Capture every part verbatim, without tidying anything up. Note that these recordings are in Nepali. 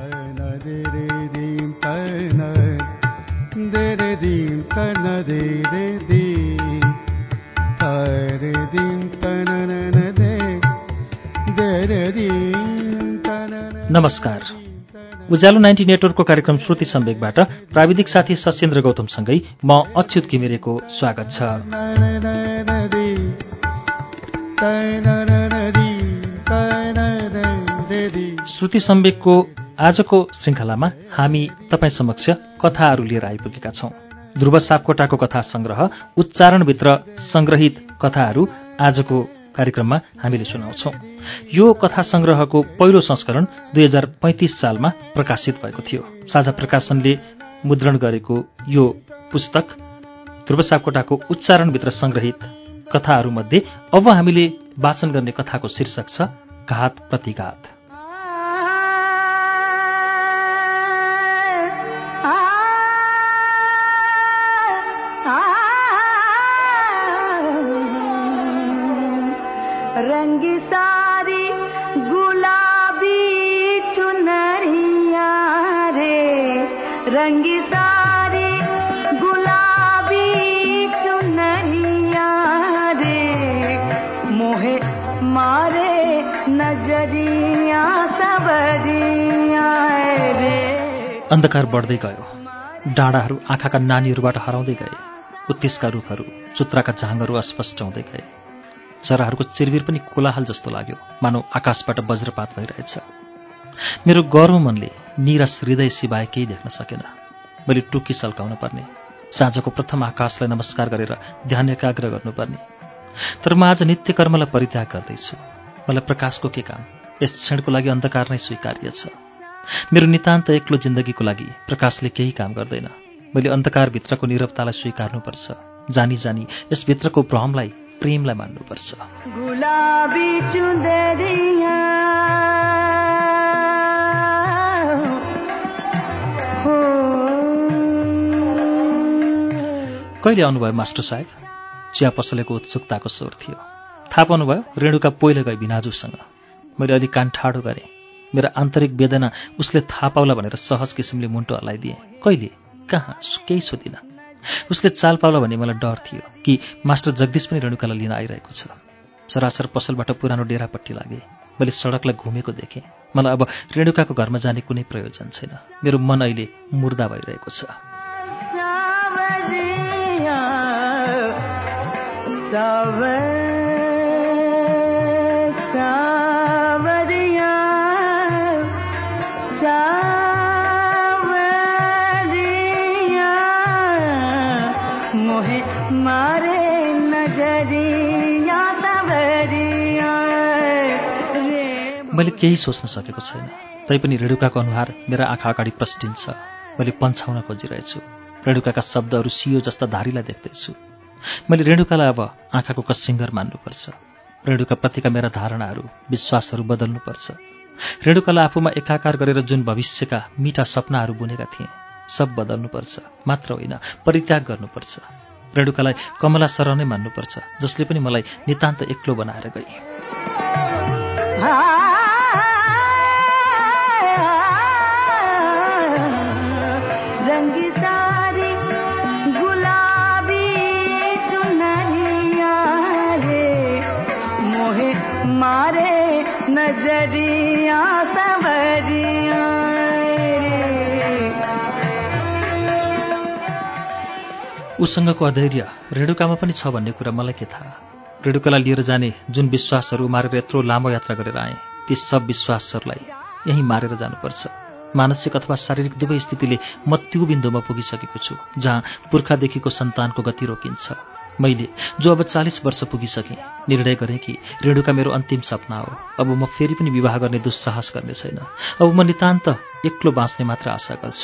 नमस्कार। उज्यालो नाइन्टी नेटवर्कको कार्यक्रम श्रुति सम्वेकबाट प्राविधिक साथी सशेन्द्र गौतमसँगै म अच्युत घिमिरेको स्वागत छ। श्रुति सम्वेकको आजको श्रृङ्खलामा हामी तपाईँ समक्ष कथाहरू लिएर आइपुगेका छौं। ध्रुव सापकोटाको कथा संग्रह उच्चारणभित्र संग्रहित कथाहरू आजको कार्यक्रममा हामीले सुनाउँछौं। यो कथा संग्रहको पहिलो संस्करण दुई हजार पैंतिस सालमा प्रकाशित भएको थियो। साझा प्रकाशनले मुद्रण गरेको यो पुस्तक ध्रुव सापकोटाको उच्चारणभित्र संग्रहित कथाहरूमध्ये अब हामीले वाचन गर्ने कथाको शीर्षक छ घात प्रतिघात। रंगी सारी गुलाबी चुनरिया रे, रंगी सारी गुलाबी चुनरिया रे, मोहे मारे नजरिया सबरिया रे। अन्धकार बढ्दै गयो। डाँडाहरू आँखाका नानीहरूबाट हराउँदै गए। उत्तिसका रुखहरू, चुत्राका झाङहरू अस्पष्ट हुँदै गए। चराहरूको चिरबिर पनि कोलाहल जस्तो लाग्यो, मानौ आकाशबाट वज्रपात भइरहेछ। मेरो गर्व मनले निरस हृदय सिवाय केही देख्न सकेन। मैले टुकी सल्काउन पर्ने, साँझको प्रथम आकाशलाई नमस्कार गरेर ध्यान एकाग्र गर्नुपर्ने। तर म आज नित्य कर्मलाई परित्याग गर्दैछु। मलाई प्रकाशको के काम? यस क्षणको लागि अन्धकार नै स्वीकार्य छ। मेरो नितान्त एक्लो जिन्दगीको लागि प्रकाशले केही काम गर्दैन। मैले अन्धकारभित्रको नीरवतालाई स्वीकार्नुपर्छ। जानी जानी यसभित्रको भ्रमलाई, प्रेमलाई मान्नुपर्छ। गुलाबी चुनरिया हो। कहिले आउनुभयो मास्टर साहेब? चिया पसलेको उत्सुकताको स्वर थियो। थाहा पाउनुभयो? रेणुका पहिले गए भिनाजुसँग। मैले अलि कान ठाडो गरेँ। मेरो आन्तरिक वेदना उसले थाहा पाउला भनेर सहज किसिमले मुन्टो हल्लाइदिएँ। कहिले? कहाँ? केही सोधिनँ। उसले चाल पाउला भन्ने मलाई डर थियो कि मास्टर जगदीश पनि रेणुकालाई लिन आइरहेको छ। सरासर पसलबाट पुरानो डेरापट्टि लागे। मैले सडकलाई घुमेको देखेँ। मलाई अब रेणुकाको घरमा जाने कुनै प्रयोजन छैन। मेरो मन अहिले मुर्दा भइरहेको छ। सावरिया, सावर, सावरिया, सावरिया, मोहे मारे नजरिया सबरिया रे। मैले केही सोच्न सकेको छैन। तैपनि रेणुकाको अनुहार मेरा आँखा अगाडि प्रस्टिन्छ। मैले पन्छाउन खोजिरहेछु। रेणुकाका शब्दहरू सियो जस्ता धारीलाई देख्दैछु। मैले रेणुकालाई अब आँखाको कसिङ्गर मान्नुपर्छ। रेणुकाप्रतिका मेरा धारणाहरू, विश्वासहरू बदल्नुपर्छ। रेणुकालाई आफूमा एकाकार गरेर जुन भविष्यका मिठा सपनाहरू बुनेका थिएँ, सब बदल्नुपर्छ। मात्र होइन, परित्याग गर्नुपर्छ। रेणुकालाई कमला सरह नै मान्नुपर्छ, जसले पनि मलाई नितान्त एक्लो बनाएर गई। रंगी सारी गुलाबी चुनरिया रे, मोहे मारे नजरिया सबरिया रे। उसँगको अधैर्य रेणुकामा पनि छ भन्ने कुरा मलाई के थाहा? रेणुकालाई लिएर जाने जुन विश्वासहरू मारेर यत्रो लामो यात्रा गरेर आएँ, ती सब विश्वासहरूलाई यहीँ मारेर जानुपर्छ। मानसिक अथवा शारीरिक दुवै स्थितिले म त्यो बिन्दुमा पुगिसकेको छु जहाँ पुर्खादेखिको सन्तानको गति रोकिन्छ। मैले जो अब चालीस वर्ष पुगिसकेँ, निर्णय गरेँ कि रेणुका मेरो अन्तिम सपना हो। अब म फेरि पनि विवाह गर्ने दुस्साहस गर्ने छैन। अब म नितान्त एक्लो बाँच्ने मात्र आशा गर्छु।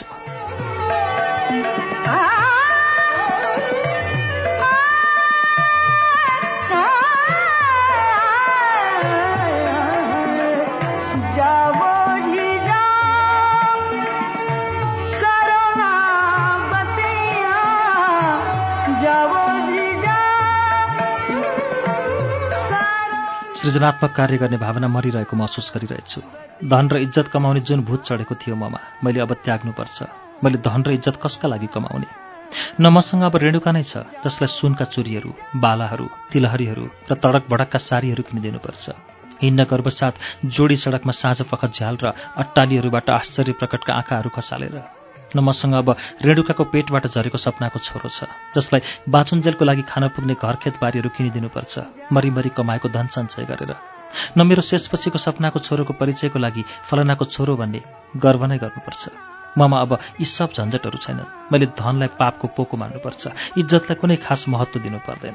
सृजनात्मक कार्य गर्ने भावना मरिरहेको महसुस गरिरहेछु। धन र इज्जत कमाउने जुन भूत चढेको थियो ममा, मैले अब त्याग्नुपर्छ। मैले धन र इज्जत कसका लागि कमाउने? न मसँग अब रेणुका नै छ जसलाई सुनका चुरीहरू, बालाहरू, तिलहरीहरू र तडक भडकका सारीहरू किनिदिनुपर्छ। हिँड्न गर्भसाथ जोडी सडकमा साँझ पख झ्याल र अट्टालीहरूबाट आश्चर्य प्रकटका आँखाहरू खसालेर। न मसँग अब रेणुकाको पेटबाट झरेको सपनाको छोरो छ जसलाई बाँचुन्जेलको लागि खान पुग्ने घरखेत बारीहरू किनिदिनुपर्छ मरिमरी कमाएको धन सञ्चय गरेर। न मेरो शेषपछिको सपनाको छोरोको परिचयको लागि फलनाको छोरो भन्ने गर्व नै गर्नुपर्छ। ममा अब यी सब झन्झटहरू छैनन्। मैले धनलाई पापको पोको मान्नुपर्छ, इज्जतलाई कुनै खास महत्त्व दिनु पर्दैन।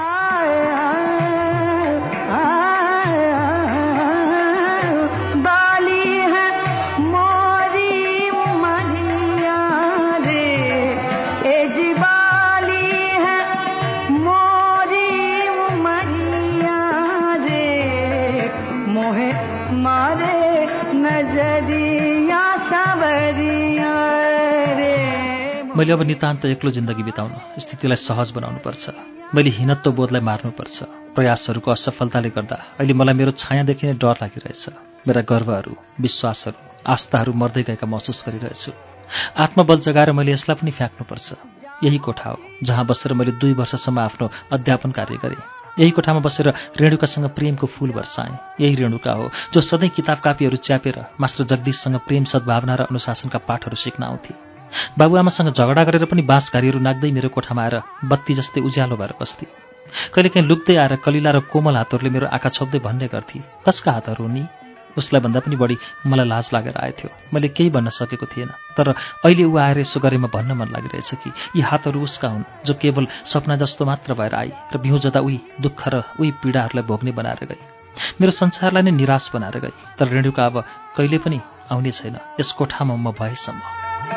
मैले अब नितान्त एक्लो जिन्दगी बिताउन, स्थितिलाई सहज बनाउनुपर्छ। मैले हीनत्व बोधलाई मार्नुपर्छ। प्रयासहरूको असफलताले गर्दा अहिले मलाई मेरो छायादेखि नै डर लागिरहेछ। मेरा गर्वहरू, विश्वासहरू, आस्थाहरू मर्दै गएका महसुस गरिरहेछु। आत्मबल जगाएर मैले यसलाई पनि फ्याँक्नुपर्छ। यही कोठा हो जहाँ बसेर मैले दुई वर्षसम्म आफ्नो अध्यापन कार्य गरेँ। यही कोठामा बसेर रेणुकासँग प्रेमको फूल बर्साएँ। यही रेणुका हो जो सधैँ किताब कापीहरू च्यापेर मास्टर जगदीशसँग प्रेम, सद्भावना र अनुशासनका पाठहरू सिक्न आउँथे। बाबुआमासँग झगडा गरेर पनि बाँसघारीहरू नाग्दै मेरो कोठामा आएर बत्ती जस्तै उज्यालो भएर बस्थे। कहिलेकाहीँ लुक्दै आएर कलिला र कोमल हातहरूले मेरो आँखा छोप्दै भन्ने गर्थे, कसका हातहरू नि? उसलाई भन्दा पनि बढी मलाई लाज लागेर आएथ्यो। मैले केही भन्न सकेको थिएन, तर अहिले ऊ आएर यसो गरेमा भन्न मन लागिरहेछ कि यी हातहरू उसका हुन् जो केवल सपना जस्तो मात्र भएर आई र बिउजदा उही दुःख र उही पीडाहरूलाई भोग्ने बनाएर गई, मेरो संसारलाई नै निराश बनाएर गई। तर रेणुका अब कहिले पनि आउने छैन यस कोठामा म भएसम्म।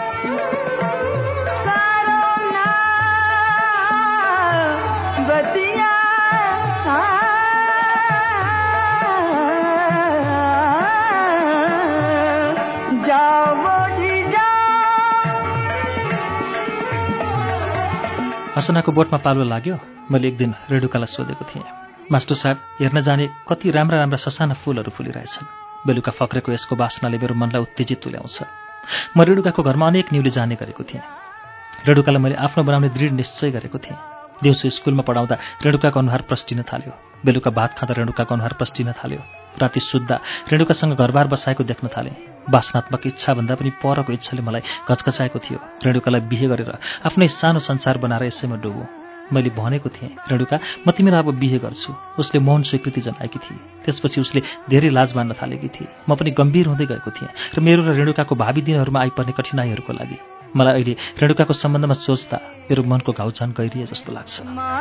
हसनाको बोटमा पालो लाग्यो। मैले एक दिन रेणुकालाई सोधेको थिएँ, मास्टर साहब, हेर्न जाने कति राम्रा राम्रा ससाना फूलहरू फुलिरहेछन्। बेलुका फक्रेको यसको बासनाले मेरो मनलाई उत्तेजित तुल्याउँछ। म रेणुकाको घरमा अनेक न्युले जाने गरेको थिएँ। रेणुकालाई मैले आफ्नो बनाउने दृढ निश्चय गरेको थिएँ। दिउँसो स्कुलमा पढाउँदा रेणुकाको अनुहार प्रष्टिन थाल्यो। बेलुका भात खाँदा रेणुकाको अनुहार प्रष्टिन थाल्यो। राति सुत्दा रेणुकासँग घरबार बसाएको देख्न थालेँ। वासनात्मक इच्छाभन्दा पनि परको इच्छाले मलाई घचघचाएको थियो। रेणुकालाई बिहे गरेर आफ्नै सानो संसार बनाएर यसैमा डुबौँ। मैले भनेको थिएँ, रेणुका, म तिमीलाई अब बिहे गर्छु। उसले मौन स्वीकृति जनाएकी थिए। त्यसपछि उसले धेरै लाज मान्न थालेकी थिए। म पनि गम्भीर हुँदै गएको थिएँ र मेरो र रेणुकाको भावी दिनहरूमा आइपर्ने कठिनाइहरूको लागि मलाई अहिले रेणुकाको सम्बन्धमा सोच्दा मेरो मनको घाउ झन गहिरिए जस्तो लाग्छ।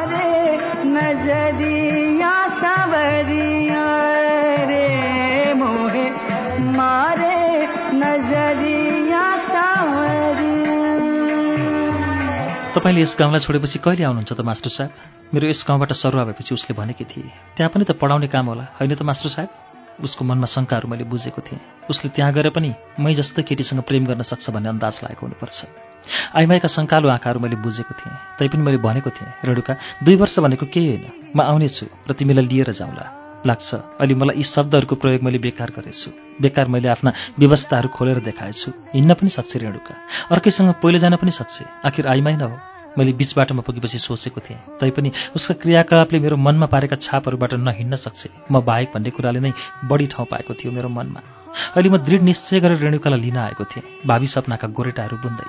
तपाईँले यस गाउँलाई छोडेपछि कहिले आउनुहुन्छ त मास्टर साहब? मेरो यस गाउँबाट सरुवा भएपछि उसले भनेकी थिए। त्यहाँ पनि त पढाउने काम होला, होइन त मास्टर साहब? उसको मनमा शङ्काहरू मैले बुझेको थिएँ। उसले त्यहाँ गएर पनि मै जस्तै केटीसँग प्रेम गर्न सक्छ भन्ने अन्दाज लागेको हुनुपर्छ। आइमाईका शङ्कालु आँखाहरू मैले बुझेको थिएँ। तैपनि मैले भनेको थिएँ, रेणुका, दुई वर्ष भनेको केही होइन, म आउनेछु र तिमीलाई लिएर जाउँला। लाग्छ अहिले मलाई यी शब्दहरूको प्रयोग मैले बेकार गरेछु। बेकार मैले आफ्ना व्यवस्थाहरू खोलेर देखाएछु। हिँड्न पनि सक्छ रेणुका, अर्कैसँग पहिले जान पनि सक्छ। आखिर आइमाई न हो? मैले बीच बाटोमा पुगेपछि सोचेको थिएँ। तैपनि उसका क्रियाकलापले मेरो मनमा पारेका छापहरूबाट नहिँड्न सक्छ म बाहेक भन्ने कुराले नै बढी ठाउँ पाएको थियो मेरो मनमा। अहिले म दृढ निश्चय गरेर रेणुकालाई लिन आएको थिएँ, भावी सपनाका गोरेटाहरू बुन्दै।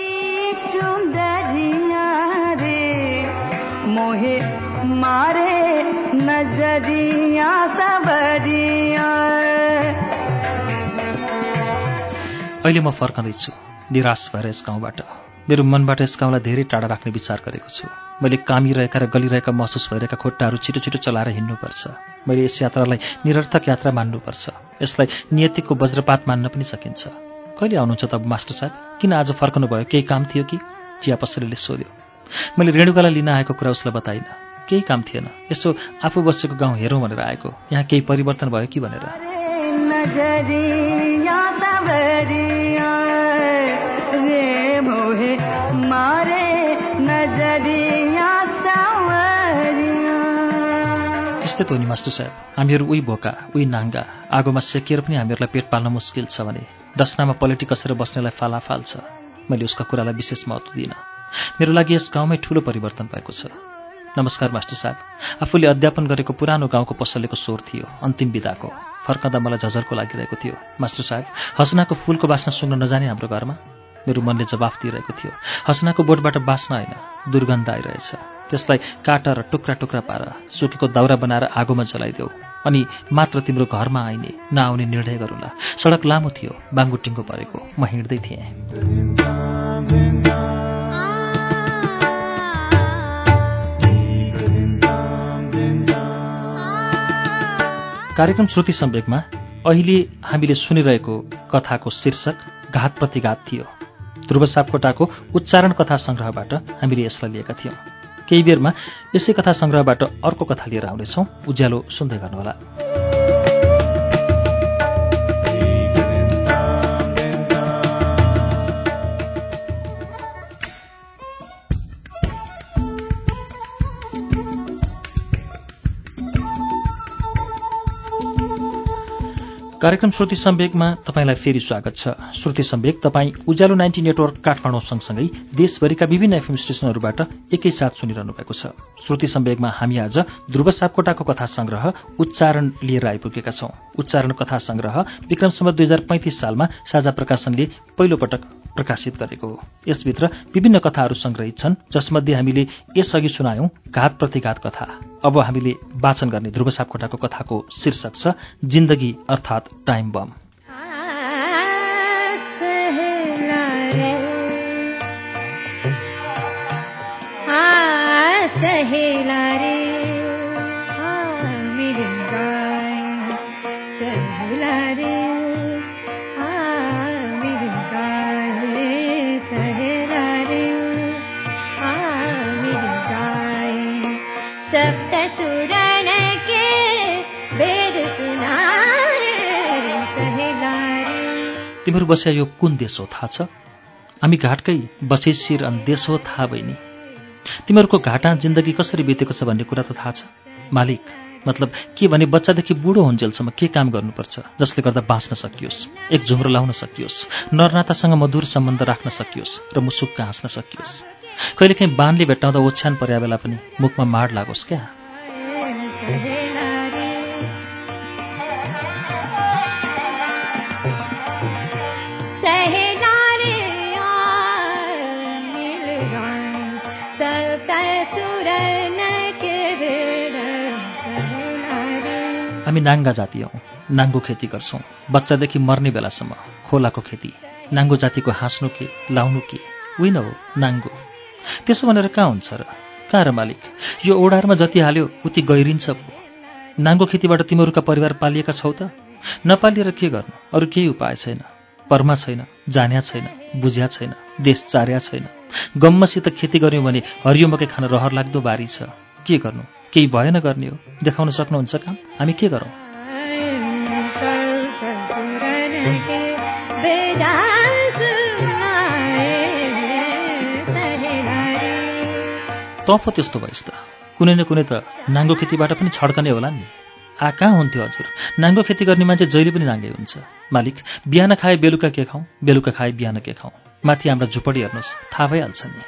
अहिले म फर्कँदैछु निराश भएर यस गाउँबाट। मेरो मनबाट यस गाउँलाई धेरै टाढा राख्ने विचार गरेको छु। मैले कामिरहेका र गलिरहेका महसुस भइरहेका खुट्टाहरू छिटो छिटो चलाएर हिँड्नुपर्छ। मैले यस यात्रालाई निरर्थक यात्रा मान्नुपर्छ। यसलाई नियतिको वज्रपात मान्न पनि सकिन्छ। कहिले आउनुहुन्छ त मास्टर साहब? किन आज फर्कनु भयो? केही काम थियो कि? चिया पसलेले सोध्यो। मैले रेणुकालाई लिन आएको कुरा उसलाई बताइन। केही काम थिएन, यसो आफू बसेको गाउँ हेरौँ भनेर आएको। यहाँ केही परिवर्तन भयो कि भनेर। त्यस्तै त हो नि मास्टर साहेब, हामीहरू उही भोका उही नाङ्गा आगोमा सेकिएर पनि हामीहरूलाई पेट पाल्न मुस्किल छ भने डस्नामा पलेटी कसेर बस्नेलाई फालाफाल छ। मैले उसका कुरालाई विशेष महत्त्व दिइनँ। मेरो लागि यस गाउँमै ठूलो परिवर्तन भएको छ। नमस्कार मास्टर साहब। आफूले अध्यापन गरेको पुरानो गाउँको पसलेको स्वर थियो अन्तिम बिदाको। फर्कँदा मलाई झझल्को लागिरहेको थियो। मास्टर साहब, हसनाको फूलको बास्ना सुन्न नजाने हाम्रो घरमा? मेरो मनले जवाफ दिइरहेको थियो। हसनाको बोटबाट बास्ना होइन, दुर्गन्ध आइरहेछ। त्यसलाई काट र टुक्रा टुक्रा पार सुकेको दाउरा बनाएर आगोमा जलाइदेऊ अनि मात्र तिम्रो घरमा आइने नआउने निर्णय गरौँला। सडक लामो थियो, बाङ्गुटिङ्गो परेको। म हिँड्दै थिएँ। कार्यक्रम श्रुति सम्वेकमा अहिले हामीले सुनिरहेको कथाको शीर्षक घात प्रतिघात थियो। ध्रुव सापकोटाको उच्चारण कथा सङ्ग्रहबाट हामीले यसलाई लिएका थियौँ। केही बेरमा यसै कथा सङ्ग्रहबाट अर्को कथा लिएर आउनेछौँ। उज्यालो सुन्दै गर्नुहोला। कार्यक्रम श्रुति सम्वेकमा तपाईंलाई फेरि स्वागत छ। श्रुति सम्वेक तपाईं उज्यालो नाइन्टी नेटवर्क काठमाडौँ सँगसँगै देशभरिका विभिन्न एफएम स्टेशनहरूबाट एकैसाथ सुनिरहनु भएको छ। श्रुति सम्वेकमा हामी आज ध्रुव सापकोटाको कथा संग्रह उच्चारण लिएर आइपुगेका छौं। उच्चारण कथा संग्रह विक्रम सम्वत दुई हजार पैंतिस सालमा साझा प्रकाशनले पहिलो पटक प्रकाशित गरेको हो। यसभित्र विभिन्न कथाहरू संग्रहित छन्, जसमध्ये हामीले यसअघि सुनायौं घात प्रतिघात कथा। अब हामीले वाचन गर्ने ध्रुव सापकोटाको कथाको शीर्षक छ जिन्दगी अर्थात् टाइम बम। तिम्रो बस्या यो कुन देश हो थाहा छ? हामी घाटकै बसैसिर अन देश हो थाहा भइनी। तिमीहरूको घाटा जिन्दगी कसरी बितेको छ भन्ने कुरा त थाहा छ? मालिक, मतलब के भने बच्चादेखि बुढो हुन्जेलसम्म के काम गर्नुपर्छ जसले गर्दा बाँच्न सकियोस्, एक झुम्रो लाउन सकियोस्, नरनातासँग मधुर सम्बन्ध राख्न सकियोस् र मुसुक्क हाँस्न सकियोस्। कहिलेकाहीँ बानले भेट्टाउँदा ओछ्यान पर्या बेला पनि मुखमा माड लागोस् क्या। हामी नाङ्गा जाति हौँ, नाङ्गो खेती गर्छौँ बच्चादेखि मर्ने बेलासम्म। खोलाको खेती, नाङ्गो जातिको हाँस्नु के लाउनु के उही न हो नाङ्गो। त्यसो भनेर कहाँ हुन्छ र? कहाँ र मालिक? यो ओडारमा जति हाल्यो उति गहिरिन्छ पो। नाङ्गो खेतीबाट तिमीहरूका परिवार पालिएका छौ त? नपालिएर के गर्नु? अरू केही उपाय छैन। परमा छैन, जान्या छैन, बुझ्या छैन, देश चार्या छैन। गम्मसित खेती गर्यौँ भने हरियो मकै खान रहर लाग्दो बारी छ। के गर्नु? केही भएन गर्ने हो। देखाउन सक्नुहुन्छ काम? हामी के गरौँ? तँ पो त्यस्तो भइस् त। कुनै न कुनै त नाङ्गो खेतीबाट पनि छड्कने होला नि। आ कहाँ हुन्थ्यो हजुर? नाङ्गो खेती गर्ने मान्छे जहिले पनि नाङ्गै हुन्छ। मालिक, बिहान खाए बेलुका के खाउँ, बेलुका खाए बिहान के खाउँ? माथि हाम्रा झुपडी हेर्नुहोस्, थाहा भइहाल्छ नि।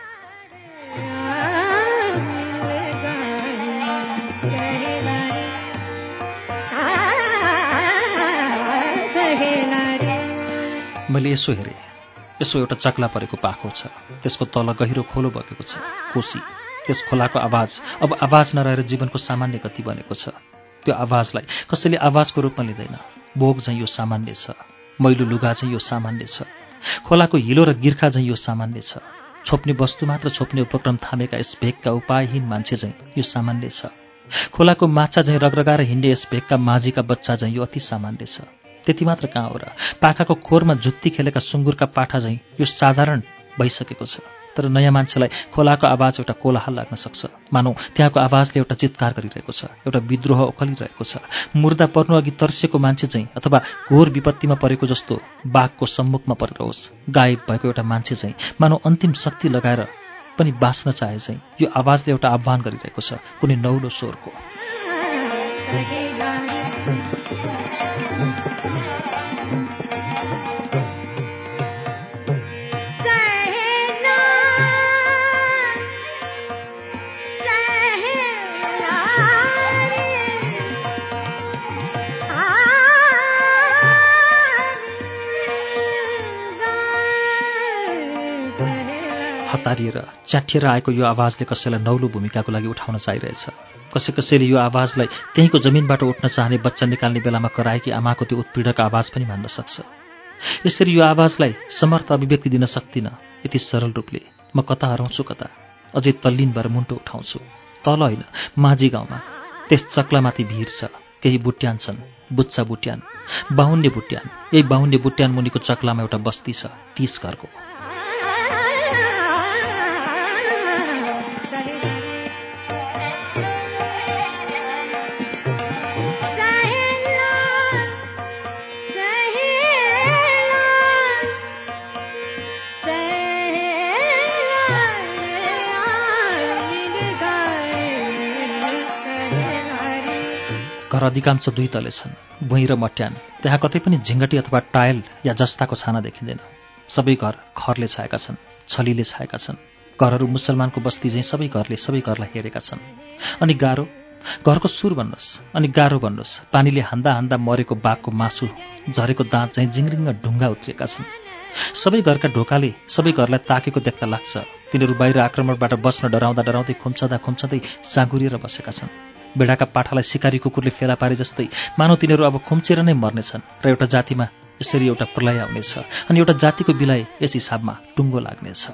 मैले यसो हेरेँ, यसो एउटा चक्ला परेको पाखो छ, त्यसको तल गहिरो खोलो बगेको छ, कोसी। त्यस खोलाको आवाज अब आवाज नरहेर जीवनको सामान्य गति बनेको छ। त्यो आवाजलाई कसैले आवाजको रूपमा लिँदैन। बोग झैँ यो सामान्य छ, मैलो लुगा झैँ यो सामान्य छ, खोलाको हिलो र गिर्खा झैँ यो सामान्य छ, छोप्ने वस्तु मात्र छोप्ने उपक्रम थामेका यस भेगका उपायहीन मान्छे झैँ यो सामान्य छ, खोलाको माछा झैँ रगरगाएर हिँड्ने यस भेगका माझीका बच्चा झैँ यो अति सामान्य छ। त्यति मात्र कहाँ हो र? पाखाको खोरमा जुत्ती खेलेका सुँगुरका पाठा झैँ यो साधारण भइसकेको छ। तर नयाँ मान्छेलाई खोलाको आवाज एउटा कोलाहल लाग्न सक्छ, मानौ त्यहाँको आवाजले एउटा चित्कार गरिरहेको छ, एउटा विद्रोह ओखलिरहेको छ। मुर्दा पर्नु अघि तर्सिएको मान्छे चाहिँ अथवा घोर विपत्तिमा परेको जस्तो बाघको सम्मुखमा परेर होस्, गायब भएको एउटा मान्छे चाहिँ मानौ अन्तिम शक्ति लगाएर पनि बाँच्न चाहे चाहिँ यो आवाजले एउटा आह्वान गरिरहेको छ, कुनै नौलो स्वरको। हतारिएर च्याठिएर आएको यो आवाजले कसैलाई नौलो भूमिकाको लागि उठाउन चाहिरहेछ। कसै कसैले यो आवाजलाई त्यहीँको जमिनबाट उठ्न चाहने बच्चा निकाल्ने बेलामा कराएकी आमाको त्यो उत्पीडक आवाज पनि मान्न सक्छ। यसरी यो आवाजलाई समर्थ अभिव्यक्ति दिन सक्दिनँ यति सरल रूपले। म कता हराउँछु कता, अझै तल्लीन भएर मुन्टो उठाउँछु। तल होइन, माझी गाउँमा त्यस चक्लामाथि भिर छ। केही बुट्यान छन्, बुच्चा बुट्यान, बाहुन्ने बुट्यान। यही बाहुन्ने बुट्यान मुनिको चक्लामा एउटा बस्ती छ, तीस घरको। घर अधिकांश दुई तले छन्, भुइँ र मट्यान। त्यहाँ कतै पनि झिङ्गटी अथवा टायल या जस्ताको छाना देखिँदैन। सबै घर खरले छाएका छन्, छलीले छाएका छन्। घरहरू मुसलमानको बस्ती झैँ सबै घरले सबै घरलाई हेरेका छन्। अनि गाह्रो, घरको सुर भन्नुहोस्, अनि गाह्रो भन्नुहोस्। पानीले हान्दा हान्दा मरेको बाघको मासु झरेको दाँत झैँ जिङ्रिङ्ग ढुङ्गा उत्रिएका छन्। सबै घरका ढोकाले सबै घरलाई ताकेको देख्दा लाग्छ तिनीहरू बाहिर आक्रमणबाट बस्न डराउँदा डराउँदै खुम्चँदा खुम्चँदै साँगुरिएर बसेका छन्। बेडाका पाठालाई सिकारी कुकुरले फेला पारे जस्तै मानौ तिनीहरू अब खुम्चेर नै मर्नेछन् र एउटा जातिमा यसरी एउटा प्रलय आउनेछ अनि एउटा जातिको विलय यस हिसाबमा टुङ्गो लाग्नेछ।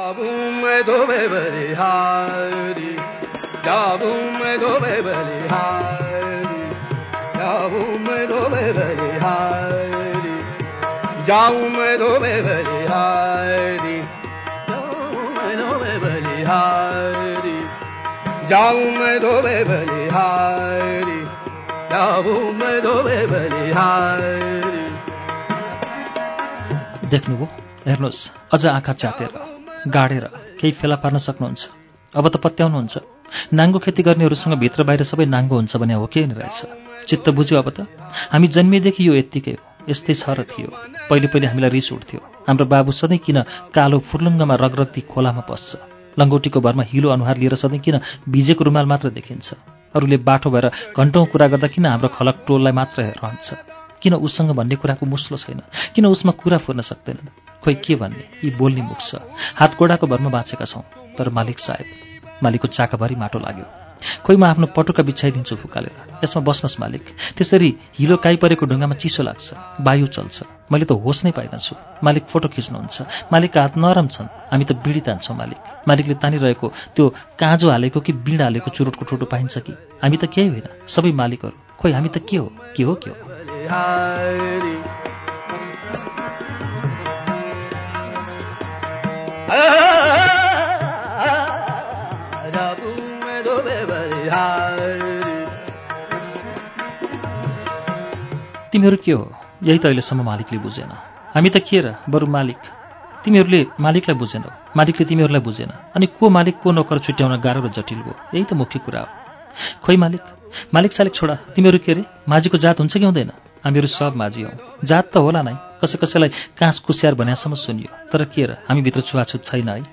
जाऊं मैं धोबे बलिहारी, जाऊं मैं धोबे बलिहारी। देख्नुभयो, हेर्नुहोस्, अझ आँखा च्यातेर गाडेर केही फेला पार्न सक्नुहुन्छ? अब त पत्याउनुहुन्छ। नाङ्गो खेती गर्नेहरूसँग भित्र बाहिर सबै नाङ्गो हुन्छ भने हो के रहेछ? चित्त बुझ्यो अब त? हामी जन्मिएदेखि यो यत्तिकै हो, यस्तै छ र थियो। पहिले पहिले हामीलाई रिस उठ्थ्यो, हाम्रो बाबु सधैँ किन कालो फुर्लुङ्गमा रगरग्ती खोलामा पस्छ, लङ्गोटीको भरमा हिलो अनुहार लिएर सधैँ किन भिजेको रुमाल मात्र देखिन्छ, अरूले बाठो भएर घन्टौँ कुरा गर्दा किन हाम्रो खलक टोललाई मात्र रहन्छ, किन उसँग भन्ने कुराको मुस्लो छैन, किन उसमा कुरा फुर्न सक्दैनन्? खोइ के भन्ने, यी बोल्ने मुख छ। हात गोडाको भरमा बाँचेका छौँ, तर मालिक साहेब, मालिकको चाकाभरि माटो लाग्यो। खोइ म आफ्नो पटुका बिछाइदिन्छु फुकालेर, यसमा बस्नुहोस् मालिक। त्यसरी हिलो काइ परेको ढुङ्गामा चिसो लाग्छ, वायु चल्छ, मैले त होस नै पाइनछु। मालिक फोटो खिच्नुहुन्छ, मालिकका हात नरम छन्, हामी त बिडी तान्छौँ मालिक। मालिकले तानिरहेको त्यो काँजो हालेको कि बिँड हालेको चुरोटको ठोटो पाइन्छ कि? हामी त केही होइन, सबै मालिकहरू। खोइ हामी त के हो के हो के हो? तिमीहरू के हो? यही त अहिलेसम्म मालिकले बुझेन। हामी त के र, बरु मालिक। तिमीहरूले मालिकलाई बुझेनौ, मालिकले तिमीहरूलाई बुझेन, अनि को मालिक को नोकर छुट्याउन गाह्रो र जटिल भयो। यही त मुख्य कुरा हो। खोइ मालिक, मालिक सालिक छोडा। तिमीहरू के रे, माझीको जात हुन्छ कि हुँदैन? हामीहरू सब माझी हौ। जात त होला नै, कसै कसैलाई काँस कुस्यार भन्यासम्म सुनियो, तर के र, हामीभित्र छुवाछुत छैन है।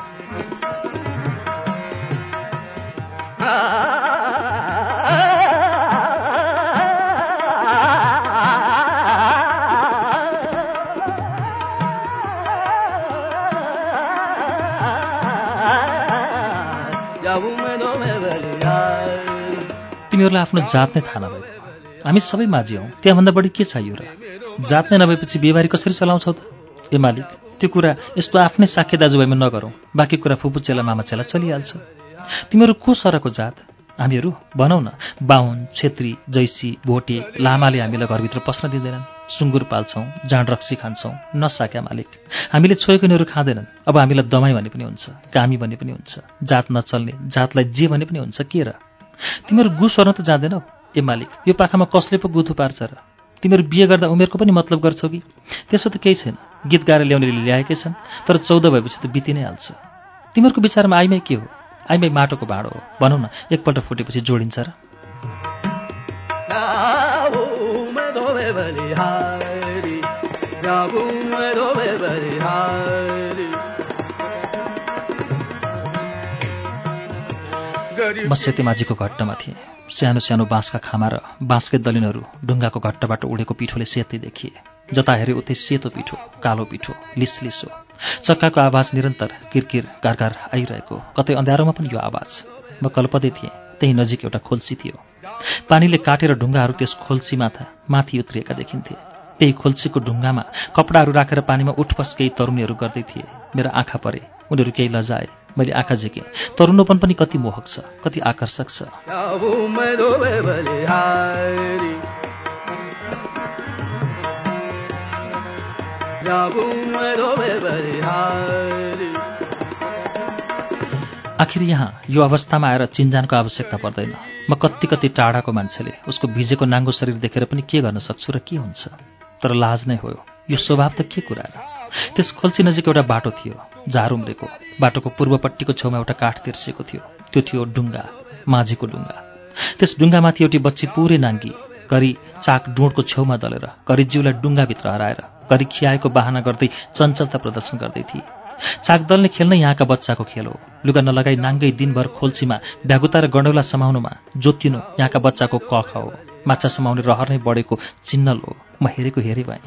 तिमीहरूलाई आफ्नो जात नै थाहा नभएको, हामी सबै माझी हौँ, त्यहाँभन्दा बढी के चाहियो र? जात नै नभएपछि बिहेबारी कसरी चलाउँछौ त? ए मालिक, त्यो कुरा यस्तो आफ्नै साख्य दाजुभाइमा नगरौँ, बाँकी कुरा फुपू चेला मामा चेला चलिहाल्छ। तिमीहरू को सरको जात? हामीहरू भनौ न, बाहुन, छेत्री, जैसी, भोटे, लामाले हामीलाई घरभित्र पस्न दिँदैनन्। सुँगुर पाल्छौँ, जाँड रक्सी खान्छौँ, नसाक्या मालिक। हामीले छोएको यिनीहरू खाँदैनन्। अब हामीलाई दमाई भने पनि हुन्छ, कामी भने पनि हुन्छ, जात नचल्ने, जातलाई जे भने पनि हुन्छ, के र? तिमीहरू गु सर्न त जाँदैनौ? ए मालिक, यो पाखामा कसले पो गुथु पार्छ र? तिमीहरू बिहे गर्दा उमेरको पनि मतलब गर्छौ कि? त्यसो त केही छैन, गीत गाएर ल्याउनेले ल्याएकै छन्, तर चौध भएपछि त बिति नै हाल्छ। तिमीहरूको विचारमा आइमाई के हो? आइमाई माटोको भाँडो हो, भनौ न, एकपल्ट फुटेपछि जोडिन्छ र? बलिहारी जाऊ मैं रोवे बलिहारी म सेतेमाझीको घट्टामा थिएँ। सानो सानो बाँसका खामा र बाँसकै दलिनहरू ढुङ्गाको घट्टाबाट उडेको पिठोले सेतै देखिए। जता हेरे उतै सेतो पिठो, कालो पिठो, लिसलिसो। चक्काको आवाज निरन्तर किरकिर गारगार आइरहेको, कतै अँध्यारोमा पनि यो आवाज। म कल्पदै थिएँ। त्यही नजिक एउटा खोल्सी थियो। पानीले काटेर ढुङ्गाहरू त्यस खोल्सी माथा माथि उत्रिएका देखिन्थे। त्यही खोल्सीको ढुङ्गामा कपडाहरू राखेर पानीमा उठपस केही तरुणीहरू गर्दै थिए। मेरा आँखा परे। उनीहरू केही लजाए। मैले आँखा झिकेँ। तरुणोपन पनि कति मोहक छ, कति आकर्षक छ। आखिर यहाँ यो अवस्थामा आएर चिन्जानको आवश्यकता पर्दैन। म कति कति टाढाको मान्छेले उसको भिजेको नाङ्गो शरीर देखेर पनि के गर्न सक्छु र के हुन्छ? तर लाज नै हो। यो स्वभाव त के कुरा र? त्यस खोल्सी नजिक एउटा बाटो थियो, झार उम्रेको। बाटोको पूर्वपट्टिको छेउमा एउटा काठ तिर्सिएको थियो। त्यो थियो डुङ्गा, माझीको डुङ्गा। त्यस डुङ्गामाथि एउटी बच्ची पुरै नाङ्गी, घरि चाक डुँडको छेउमा दलेर, घरि जिउलाई डुङ्गाभित्र हराएर, घरि खियाएको बाहना गर्दै चञ्चलता प्रदर्शन गर्दै थिए। चाक दल्ने खेल नै यहाँका बच्चाको खेल हो। लुगा नलगाई नाङ्गै दिनभर खोल्सीमा भ्यागुता र गण्डौला समाउनुमा जोतिनु यहाँका बच्चाको कख हो। माछा समाउने रहर नै बढेको चिन्हल हो। म हेरेको हेरे भएँ।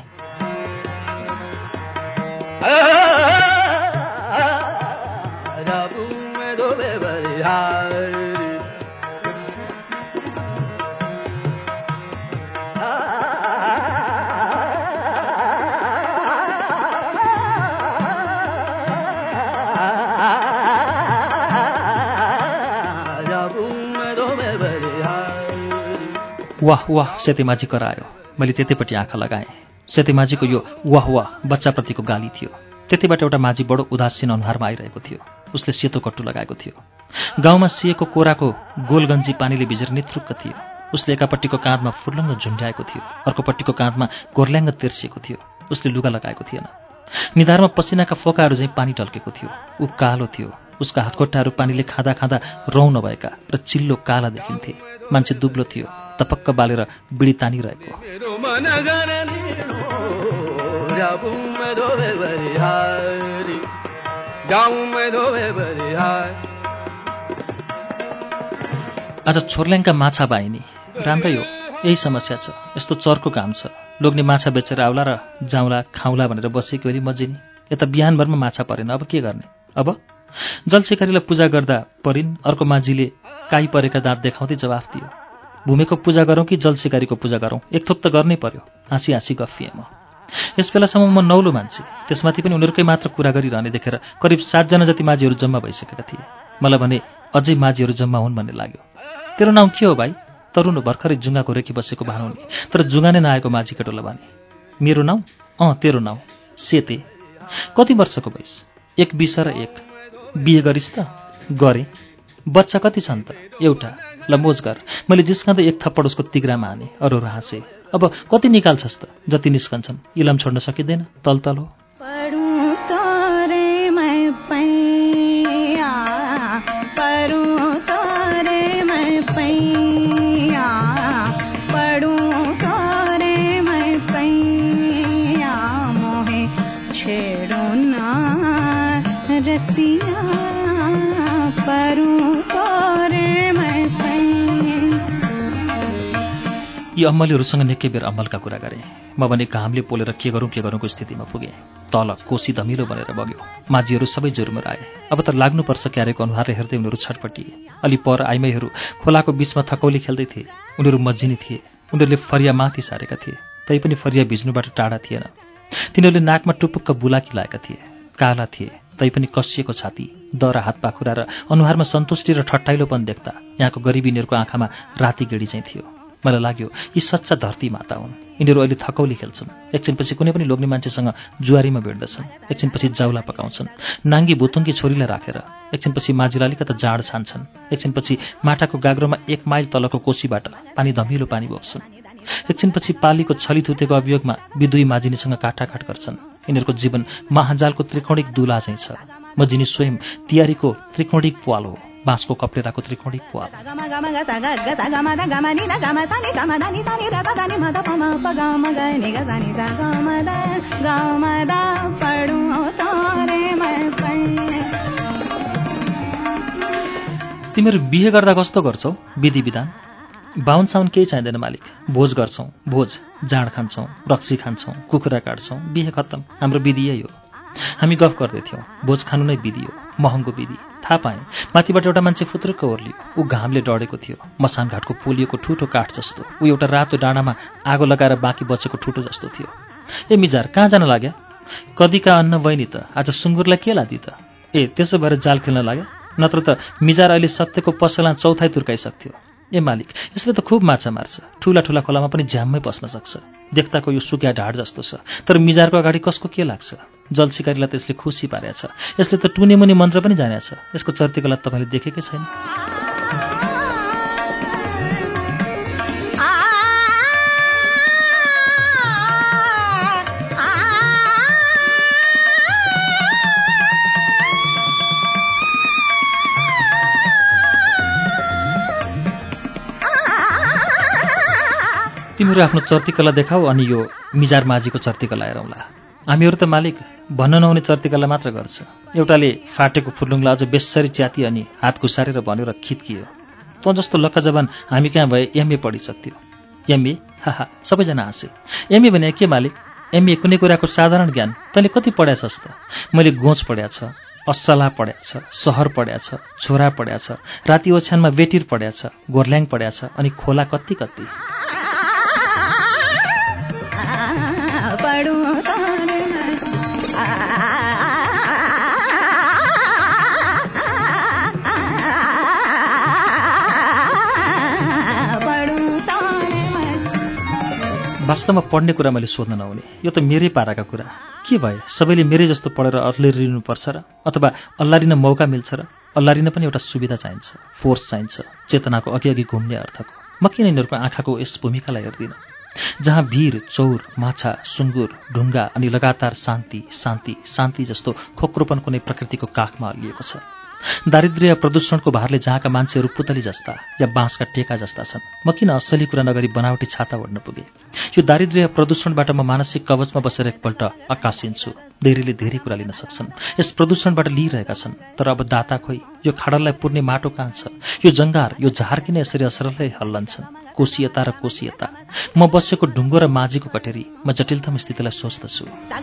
वाह वाह सेतेमाझी करायो। मैले त्यतैपट्टि आँखा लगाएँ। सेतेमाझीको यो वाह वाह बच्चाप्रतिको गाली थियो। त्यतैबाट एउटा माझी बडो उदासीन अनुहारमा आइरहेको थियो। उसले सेतो कट्टु लगाएको थियो। गाउँमा सिएको कोराको गोलगन्जी पानीले भिजेर नित्रुक्क थियो। उसले एकापट्टिको काँधमा फुर्लङ्ग झुन्ड्याएको थियो, अर्कोपट्टिको काँधमा गोर्ल्याङ्ग तिर्सिएको थियो। उसले लुगा लगाएको थिएन। निधारमा पसिनाका फोकाहरू झैँ पानी टल्केको थियो। ऊ कालो थियो। उसका हातखुट्टाहरू पानीले खाँदा खाँदा रौँ नभएका र चिल्लो काला देखिन्थे। मान्छे दुब्लो थियो, तपक्क बालेर बिडी तानिरहेको। आज छोर्ल्याङका माछा बाहिनी। राम्रै हो, यही समस्या छ। यस्तो चर्को काम छ। लोग्ने माछा बेचेर आउला र जाउँला खाउँला भनेर बसेको हेरी मजिनी। यता बिहानभरमा माछा परेन, अब के गर्ने? अब जलशिकारीलाई पूजा गर्दा परिन्। अर्को माझीले काई परेका दाँत देखाउँदै जवाफ दियो, भूमिको पूजा गरौँ कि जलशिकारीको पूजा गरौँ? एक थोक त गर्नै पर्यो। हाँसी हाँसी गफिएँ म। यस बेलासम्म म नौलो मान्छे, त्यसमाथि पनि उनीहरूकै मात्र कुरा गरिरहने देखेर करिब सातजना जति माझीहरू जम्मा भइसकेका थिए। मलाई भने अझै माझीहरू जम्मा हुन् भन्ने लाग्यो। तेरो नाउँ के हो भाइ? तरुण भर्खरै जुङ्गाको रेखी बसेको भानुनी, तर जुङ्गा नै नआएको माझी केटोलाई भने। मेरो नाउँ? अँ तेरो नाउँ? सेते। कति वर्षको भइस्? एक बिस र एक। बिहे गरिस् त? गरेँ। बच्चा कति छन् त? एउटा। ल मोज गर। मैले जिस्काँदै एक थप्पड उसको तिग्रामा हाने। अरूहरू हाँसे। अब कति निकाल्छस् त? जति निस्कन्छन्। इलाम छोड्न सकिँदैन, तल तल हो। यी अम्मलीहरूसँग निकै बेर अम्मलका कुरा गरेँ। म भने घामले पोलेर के गरौँ के गरौँको स्थितिमा पुगेँ। तल कोसी धमिलो बनेर बग्यो। माझीहरू सबै जुर्मुराए। अब त लाग्नुपर्छ क्यारेको अनुहारले हेर्दै उनीहरू छटपटिए। अलि पर आइमाईहरू खोलाको बीचमा थकौली खेल्दै थिए। उनीहरू मज्जिनी थिए। उनीहरूले फरिया माथि सारेका थिए, तैपनि फरिया भिज्नुबाट टाढा थिएन। तिनीहरूले नाकमा टुपुक्क बुलाकी लाएका थिए। काला थिए, तैपनि कसिएको छाती, दरा हात पाखुरा र अनुहारमा सन्तुष्टि र ठट्टाइलोपन देख्दा यहाँको गरिबी यिनीहरूको आँखामा राति गेडी चाहिँ थियो। मलाई लाग्यो यी सच्चा धरती माता हुन्। यिनीहरू अहिले थकौली खेल्छन्। एकछिनपछि कुनै पनि लोग्ने मान्छेसँग जुवारीमा भेट्दछन्। एकछिनपछि जाउला पकाउँछन्, नाङ्गी भुतुङ्गी छोरीलाई राखेर। एकछिनपछि माझीलाई अलिकता जाँड छान्छन्। एकछिनपछि माटाको गाग्रोमा एक माइल तलको कोसीबाट पानी धमिलो पानी बोक्छन्। एकछिनपछि पालीको छलिथुतेको अभियोगमा विदुई माझिनीसँग काटाकाट गर्छन्। यिनीहरूको जीवन महाजालको त्रिकोणिक दुला चाहिँ छ। म जिनी स्वयं तियारीको त्रिकोणिक प्वाल हो। बाँसको कप्लेराको त्रिकोणी प्वाल। तिमीहरू बिहे गर्दा कस्तो गर्छौ? विधि विधान बाहुन साउन केही चाहिँदैन मालिक। भोज गर्छौँ, भोज जाँड खान्छौँ, रक्सी खान्छौँ, कुखुरा काट्छौँ, बिहे खत्तम। हाम्रो विधि यही हो। हामी गफ गर्दैथ्यौँ, भोज खानु नै विधि हो, महँगो विधि। थाहा पाएँ माथिबाट एउटा मान्छे फुत्रुक्क ओर्लियो। ऊ घामले डढेको थियो, मसान घाटको पोलिएको ठुटो काठ जस्तो। ऊ एउटा रातो डाँडामा आगो लगाएर बाँकी बचेको ठुटो जस्तो थियो। ए मिजार, कहाँ जान लाग्या? कदिका अन्न बहिनी त आज सुँगुरलाई के लादि त? ए त्यसो भएर जाल खेल्न लाग्या? नत्र त मिजार अहिले सत्यको पसला चौथाइ तुर्काइसक्थ्यो। ए मालिक, यसले त खुब माछा मार्छ, ठुला ठुला खोलामा पनि झ्याम्मै पस्न सक्छ। देख्ताको यो सुक्या ढाड जस्तो छ, तर मिजारको अगाडि कसको के लाग्छ? जल शिकारीलाई त यसले खुसी पारेछ। यसले त टुने मुनि मन्त्र पनि जानेछ। यसको चर्तीकला तपाईँले देखेकै छैन? तिमीहरू आफ्नो चर्तीकला देखाऊ अनि यो मिजार माझीको चर्तीकला हेरौँला। हामीहरू त मालिक भन्न नहुने चर्तीकला मात्र गर्छ। एउटाले फाटेको फुर्लुङलाई अझ बेसरी च्याती अनि हात घुसारेर भन्यो र खित्कियो, तँ जस्तो लक्का जवान हामी कहाँ भए एमए पढिसक्थ्यो। एमए? हाहा, सबैजना हाँसे। एमए भने के मालिक? एमए कुनै कुराको साधारण ज्ञान। तैँले कति पढ्याछस् त? मैले गोच पढ्याछ, अस्सला पढ्याछ, सहर पढ्याछ, छोरा पढ्याछ, राति ओछ्यानमा बेटिर पढ्याछ, गोर्ल्याङ पढ्याछ अनि खोला कति कति। वास्तवमा पढ्ने कुरा मैले सोध्न नहुने, यो त मेरै पाराका कुरा। के भए सबैले मेरै जस्तो पढेर अल्लारिनुपर्छ र? अथवा अल्लारिन मौका मिल्छ र? अल्लारिन पनि एउटा सुविधा चाहिन्छ, फोर्स चाहिन्छ, चेतनाको अघि अघि घुम्ने अर्थको। म किन यिनीहरूको आँखाको यस भूमिकालाई हेर्दिनँ जहाँ भिर, चौर, माछा, सुँगुर, ढुङ्गा अनि लगातार शान्ति शान्ति शान्ति जस्तो खोक्रोपन कुनै प्रकृतिको काखमा अल्लिएको छ। दारिद्र्य प्रदूषणको भारले जहाँका मान्छेहरू पुतली जस्ता या बाँसका टेका जस्ता छन्, म किन असली कुरा नगरी बनावटी छाता ओढ्न पुगे? यो दारिद्र्य प्रदूषणबाट म मानसिक कवचमा बसेर एकपल्ट आकाशिन्छु। धेरैले धेरै कुरा लिन सक्छन्, यस प्रदूषणबाट लिइरहेका छन्, तर अब दाता खोइ, यो खाडललाई पुर्ने माटो कहाँ छ? यो जङ्गार, यो झार किन यसरी असरलै हल्लन्छन्? कोसियता र कोसियता। म बसेको ढुङ्गो र माझीको कटेरी, म जटिलतम स्थितिलाई सोच्दछु।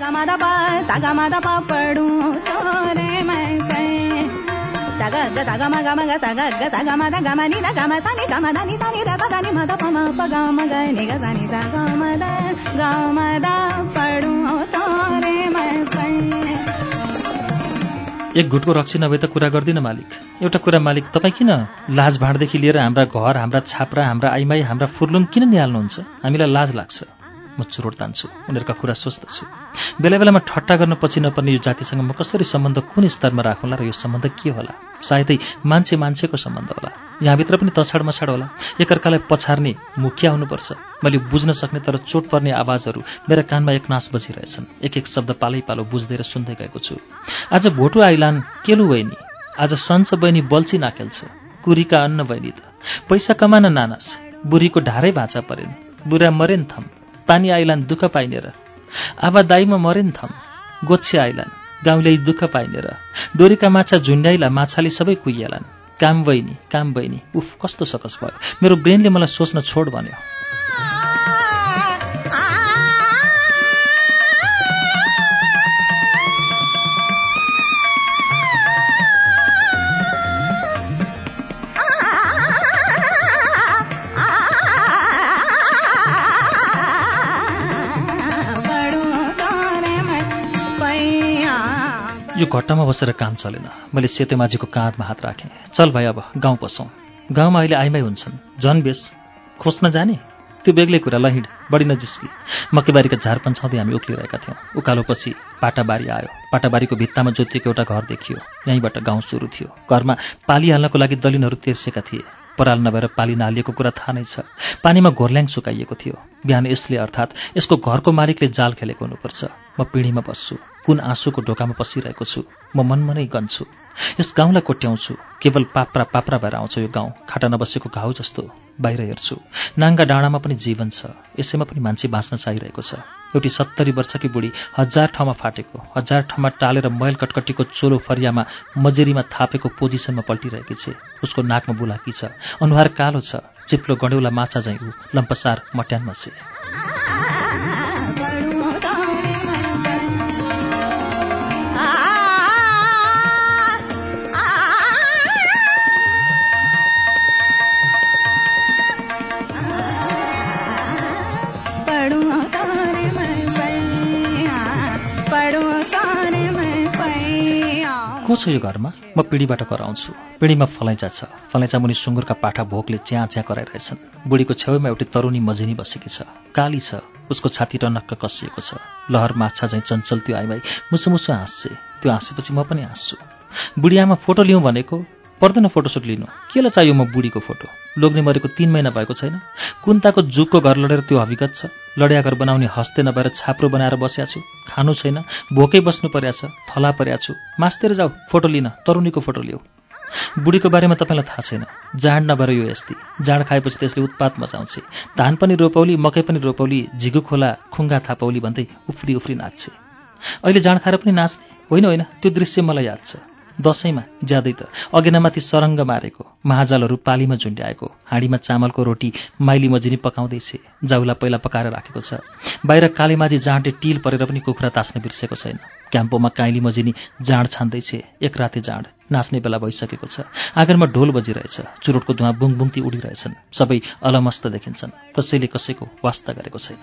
एक घुटको रक्सी नभए त कुरा गर्दिन मालिक। एउटा कुरा मालिक, तपाईँ किन लाज भाँडदेखि लिएर हाम्रा घर, हाम्रा छाप्रा, हाम्रा आइमाई, हाम्रा फुर्लुङ किन निहाल्नुहुन्छ? हामीलाई लाज लाग्छ। म चुरोट तान्छु, उनीहरूका कुरा सोच्दछु। बेला बेलामा ठट्टा गर्न पछि नपर्ने यो जातिसँग म कसरी सम्बन्ध कुन स्तरमा राखौँला र यो सम्बन्ध के होला? सायदै मान्छे मान्छेको सम्बन्ध होला। यहाँभित्र पनि तछाड मछाड होला। एकअर्कालाई पछार्ने मुखिया हुनुपर्छ। मैले बुझ्न सक्ने तर चोट पर्ने आवाजहरू मेरा कानमा एकनास बजिरहेछन्। एक एक शब्द पालै पालो बुझ्दै र सुन्दै गएको छु। आज भोटो आइलान केलु बहिनी, आज सन्च बहिनी बल्छी नाखेल्छ। कुरीका अन्न बहिनी त पैसा कमान नानास, बुढीको ढारै भाँचा परेन, बुढा मरेन थम, पानी आइलान दुःख पाइने र, आवा दाइमा मरेन थम, गोच्छे आइलान गाउँले दुःख पाइने र, डोरीका माछा झुन्ड्याइला माछाले सबै कुइयालान्, काम बहिनी काम बहिनी। उफ, कस्तो सकस भयो। मेरो ब्रेनले मलाई सोच्न छोड भन्यो। यो घट्टामा बसेर काम चलेन। मैले सेतेमाझीको काँधमा हात राखेँ। चल भाइ, अब गाउँ पसौँ। गाउँमा अहिले आइमाई हुन्छन्, झन बेस खोज्न जाने त्यो बेग्लै कुरा। ल हिँड, बढी नजिस्की। मकैबारीका झार पन्छाउँदै हामी उक्लिरहेका थियौँ। उकालोपछि पाटाबारी आयो। पाटाबारीको भित्तामा जोतिएको एउटा घर देखियो। यहीँबाट गाउँ सुरु थियो। घरमा पाली हाल्नको लागि दलिनहरू तेर्सेका थिए। पराल नभएर पाली नहालिएको कुरा थाहा नै छ। पानीमा घोर्ल्याङ सुकाइएको थियो। बिहान यसले अर्थात् यसको घरको मालिकले जाल खेलेको हुनुपर्छ। म पिँढीमा बस्छु, कुन आँसुको ढोकामा पसिरहेको छु। म मनमनै गन्छु। यस गाउँलाई कोट्याउँछु, केवल पाप्रा पाप्रा भएर आउँछ यो गाउँ, खाटा नबसेको घाउ जस्तो। बाहिर हेर्छु, नाङ्गा डाँडामा पनि जीवन छ, यसैमा पनि मान्छे बाँच्न चाहिरहेको छ। एउटी सत्तरी वर्षकी बुढी हजार ठाउँमा फाटेको, हजार ठाउँमा टालेर मैल कटकटीको चोलो फरियामा मजेरीमा थापेको पोजिसनमा पल्टिरहेकी छे। उसको नाकमा बुलाकी छ, अनुहार कालो छ, चिप्लो गडेउला माछा झैँ ऊ लम्पसार मट्यानमा छे। को छ यो घरमा? म पिँढीबाट कराउँछु। पिँढीमा फलैँचा छ, फलैँचा मुनि सुँगुरका पाठा भोकले च्याँ च्याँ कराइरहेछन्। बुढीको छेउमा एउटी तरुनी मझिनी बसेकी छ, काली छ, उसको छाती टनक्क कसिएको छ। लहर माछा झैँ चञ्चल त्यो आइमाई मुसु मुसु हाँस्छे। त्यो हाँसेपछि म पनि हाँस्छु। बुढी आमा फोटो लिउँ भनेको, पर्दैन फोटोसुट लिनु, केलाई चाहियो म बुढीको फोटो? लोग्ने मरेको तीन महिना भएको छैन, कुन्ताको जुगको घर लडेर त्यो हविगत छ। लडिया घर बनाउने हस्ते नभएर छाप्रो बनाएर बस्या छु, खानु छैन, भोकै बस्नु पर्या छ, थला पर्या छु, मास्तेर जाऊ फोटो लिन, तरुनीको फोटो लिऊ। बुढीको बारेमा तपाईँलाई थाहा छैन, जाँड नभएर यो यस्ती, जाँड खाएपछि त्यसले उत्पात मचाउँछे। धान पनि रोपौली, मकै पनि रोपौली, झिगु खोला खुङ्गा थापौली भन्दै उफ्री उफ्री नाच्छे। अहिले जाँड खाएर पनि नाच्ने होइन, होइन, त्यो दृश्य मलाई याद छ। दसैँमा ज्यादै त अगेनामाथि सरङ्ग मारेको, महाजालहरू पालीमा झुन्ड्याएको, हाँडीमा चामलको रोटी माइली मझिनी पकाउँदैछे, जाउला पहिला पकाएर राखेको छ। बाहिर कालीमाझी जाँडले टिल परेर पनि कुखुरा तास्न बिर्सेको छैन। क्याम्पोमा काइली मझिनी जाँड छान्दैछे, एक राते जाँड, नाच्ने बेला भइसकेको छ। आँगनमा ढोल बजिरहेछ, चुरोटको धुवा बुङबुङती उडिरहेछन्, सबै अलमस्त देखिन्छन्, कसैले कसैको वास्ता गरेको छैन।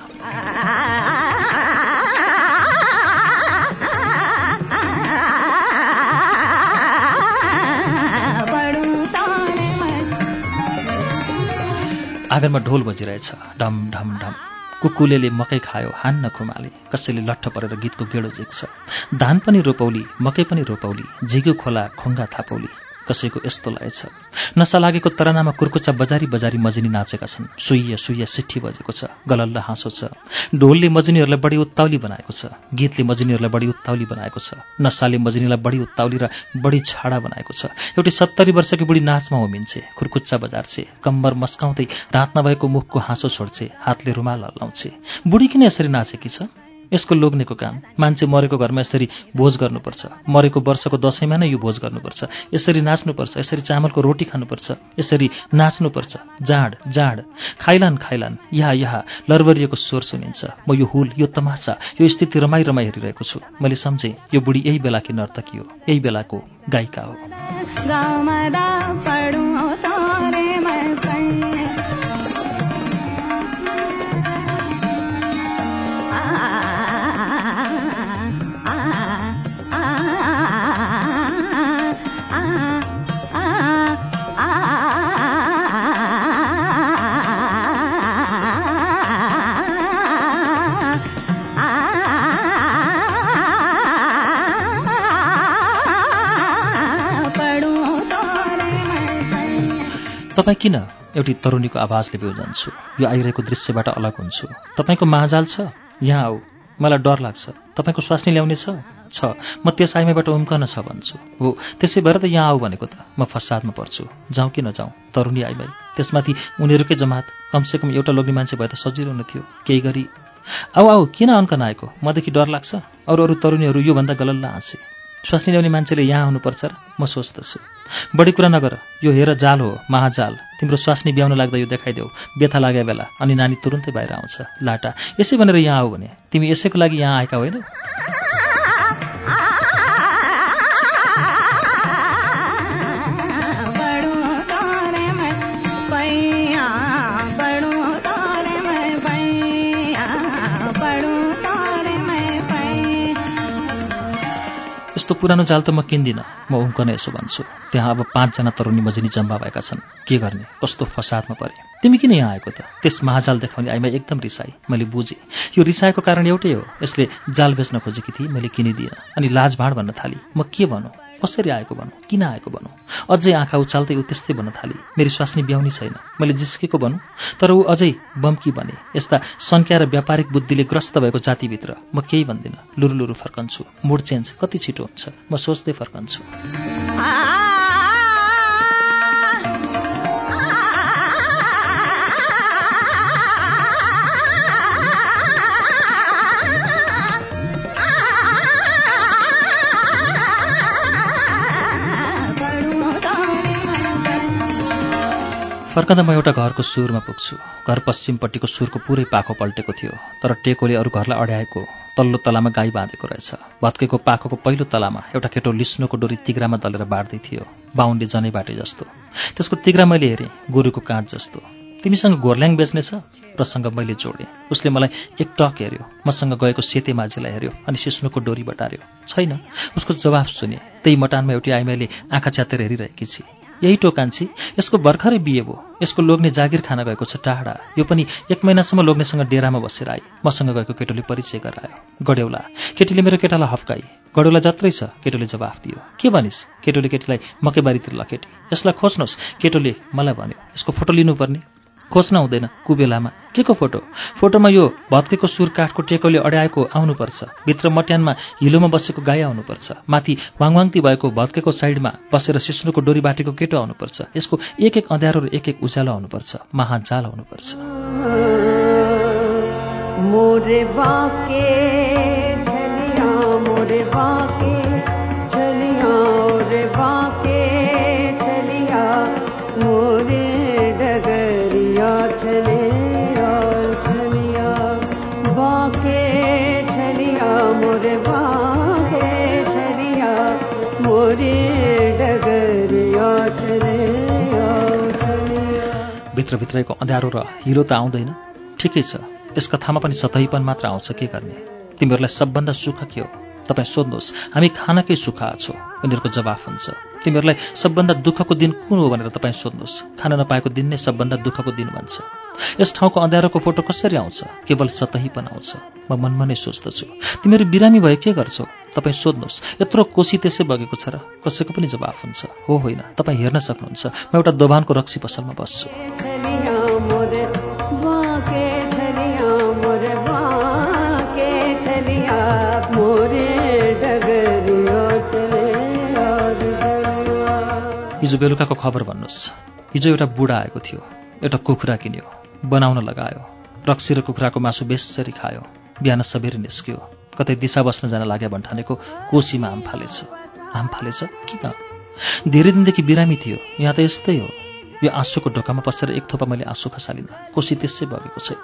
आँगनमा ढोल बजिरहेछ, ढम ढम ढम। कुकुलेले मकै खायो, हान्न खुमाले, कसैले लट्ठ परेर गीतको गेडो झिक्छ। धान पनि रोपौली, मकै पनि रोपौली, झिगु खोला खुङ्गा थापौली, कसैको यस्तो लयछ। नसा लागेको तरानामा कुर्कुच्चा बजारी बजारी मजिनी नाचेका छन्। सुइया सुइया सिट्ठी बजेको छ, गलल्ल हाँसो छ। ढोलले मजिनीहरूलाई बढी उत्ताउली बनाएको छ, गीतले मजिनीहरूलाई बढी उत्ताउली बनाएको छ, नसाले मजिनीलाई बढी उत्ताउली र बढी छाडा बनाएको छ। एउटी सत्तरी वर्षकी बुढी नाचमा होमिन्छे, खुर्कुच्चा बजार्छे, कम्बर मस्काउँदै दाँत नभएको मुखको हाँसो छोड्छे, हातले रुमाल हल्लाउँछे। बुढी किन यसरी नाचेकी छ? यसको लोग्नेको काम। मान्छे मरेको घरमा यसरी भोज गर्नुपर्छ, मरेको वर्षको दसैँमा नै यो भोज गर्नुपर्छ, यसरी नाच्नुपर्छ, यसरी चामलको रोटी खानुपर्छ, यसरी नाच्नुपर्छ। जाँड जाँड, खाइलान खाइलान, यहाँ यहाँ लरबरिएको स्वर सुनिन्छ। म यो हुल, यो तमासा, यो स्थिति रमाइ रमाइ हेरिरहेको छु। मैले सम्झेँ यो बुढी यही बेलाकी नर्तकी हो, यही बेलाको गायिका हो। तपाईँ किन एउटी तरुनीको आवाजले बेउजन्छु? यो आइरहेको दृश्यबाट अलग हुन्छु। तपाईँको महाजाल छ? यहाँ आऊ, मलाई डर लाग्छ। तपाईँको स्वास्नी ल्याउने छ? छ, म त्यस आइमाईबाट उम्कन छ भन्छु। हो, त्यसै भएर त यहाँ आऊ भनेको त। म फसादमा पर्छु, जाउँ कि नजाउँ? तरुनी आइमाई, त्यसमाथि उनीहरूकै जमात, कमसेकम एउटा लोग्ने मान्छे भए त सजिलो हुने थियो। केही गरी आऊ आऊ, किन अन्क नआएको? मदेखि डर लाग्छ? अरू अरू तरुनीहरू योभन्दा गलल्ल हाँसे। स्वास्नी ल्याउने मान्छेले यहाँ आउनुपर्छ र? म सोच्दछु। बढी कुरा नगर, यो हेर जाल हो, महाजाल। तिम्रो स्वास्नी ब्याउन लाग्दा यो देखाइदेऊ, बेथा लाग्या बेला, अनि नानी तुरुन्तै बाहिर आउँछ। लाटा, यसै भनेर यहाँ आऊ भने? तिमी यसैको लागि यहाँ आएका होइनौ? यस्तो पुरानो जाल त म किन्दिनँ। म उम्कन यसो भन्छु। त्यहाँ अब पाँचजना तरुनी मजिनी जम्मा भएका छन्। के गर्ने? कस्तो फसादमा परे? तिमी किन यहाँ आएको त? त्यस महाजाल देखाउने आइमा एकदम रिसाई। मैले बुझेँ, यो रिसाएको कारण एउटै हो, यसले जाल बेच्न खोजेकी थिए, मैले किनिदिएँ। अनि लाज भाँड भन्न थाली। म के भनौँ? कसरी आएको भनौँ? किन आएको भनौँ? अझै आँखा उचाल्दै ऊ त्यस्तै भन्न थाली। मेरी स्वास्नी ब्याउनी छैन। मैले जिस्केको भनौँ, तर ऊ अझै बम्की बने। यस्ता सङ्ख्या र व्यापारिक बुद्धिले ग्रस्त भएको जातिभित्र म केही भन्दिनँ। लुरु लुरु फर्कन्छु। मुड चेन्ज कति छिटो हुन्छ, म सोच्दै फर्कन्छु। फर्कँदा म एउटा घरको सुरमा पुग्छु। घर पश्चिमपट्टिको सुरको पुरै पाखो पल्टेको थियो, तर टेकोले अरू घरलाई अड्याएको तल्लो तलामा गाई बाँधेको रहेछ। भत्केको पाखोको पहिलो तलामा एउटा केटो लिस्नोको डोरी तिग्रामा दलेर बाँड्दै थियो, बाहुनले जनै बाटे जस्तो। त्यसको तिग्रा मैले हेरेँ, गोरुको काँध जस्तो। तिमीसँग घोर्ल्याङ बेच्ने छ? प्रसङ्ग मैले जोडेँ। उसले मलाई एक टक हेऱ्यो, मसँग गएको सेते माझीलाई हेऱ्यो अनि सिस्नुको डोरी बटार्यो। छैन, उसको जवाफ सुने। त्यही मटानमा एउटी आइमाईले आँखा च्यातेर हेरिरहेकी छी। यही टोकान्छी, यसको भर्खरै बिहे भयो, यसको लोग्ने जागिर खान गएको छ टाढा। यो पनि एक महिनासम्म लोग्नेसँग डेरामा बसेर आई। मसँग गएको केटोले परिचय गरायो। गड्यौला। केटीले मेरो केटालाई हप्काई। गड्यौला जत्रै छ, केटोले जवाफ दियो। के भनिस्? केटोले केटीलाई मकैबारीतिर लखेटी। यसलाई खोज्नुहोस्, केटोले मलाई भन्यो। यसको फोटो लिनुपर्ने। खोज्न हुँदैन, कुबेलामा। के को फोटो? फोटोमा यो भत्केको सुर काठको टेकोले अड्याएको आउनुपर्छ। भित्र मट्यानमा हिलोमा बसेको गाई आउनुपर्छ। माथि वाङवाङती भएको भत्केको साइडमा बसेर सिस्नुको डोरी बाटेको केटो आउनुपर्छ। यसको एक एक अँध्यारो र एक एक उज्यालो आउनुपर्छ। महाजाल आउनुपर्छ। मोरे बाके झलिया, मोरे बाके झलिया, रे बाके झलिया, मोरे डगरिया झलिया झलिया, बाके झलिया, मोरे बाके झलिया, मोरे डगरिया झलिया झलिया। भित्रभित्रैको अँध्यारो र हिलो त आउँदैन? ठिकै छ, यस कथामा पनि सतहीपन मात्र आउँछ। के गर्ने? तिमीहरूलाई सबभन्दा सुख के हो? तपाईँ सोध्नुहोस्। हामी खानकै सुखा छौ, उनीहरूको जवाफ हुन्छ। तिमीहरूलाई सबभन्दा दुःखको दिन कुन हो भनेर तपाईँ सोध्नुहोस्। खान नपाएको दिन नै सबभन्दा दुःखको दिन भन्छ। यस ठाउँको अँध्यारोको फोटो कसरी आउँछ? केवल सतहीपन आउँछ। म मनमा नै सोच्दछु, तिमीहरू बिरामी भए के गर्छौ? तपाईँ सोध्नुहोस्। यत्रो कोसी त्यसै बगेको छ र? कसैको पनि जवाफ हुन्छ, हो होइन। तपाईँ हेर्न सक्नुहुन्छ, म एउटा दोभानको रक्सी पसलमा बस्छु। हिजो बेलुकाको खबर भन्नुहोस्। हिजो एउटा बुढा आएको थियो, एउटा कुखुरा किन्यो, बनाउन लगायो। रक्सी र कुखुराको मासु बेसरी खायो। बिहान सबेरै निस्क्यो। कतै दिशा बस्न जान लाग्यो भन्ठानेको कोसीमा हाम फालेछ। हाम फालेछ किन? धेरै दिनदेखि बिरामी थियो। यहाँ त यस्तै हो। यो आँसुको ढोकामा पसेर एक थोपा मैले आँसु खसालिनँ। कोसी त्यसै बगेको छैन।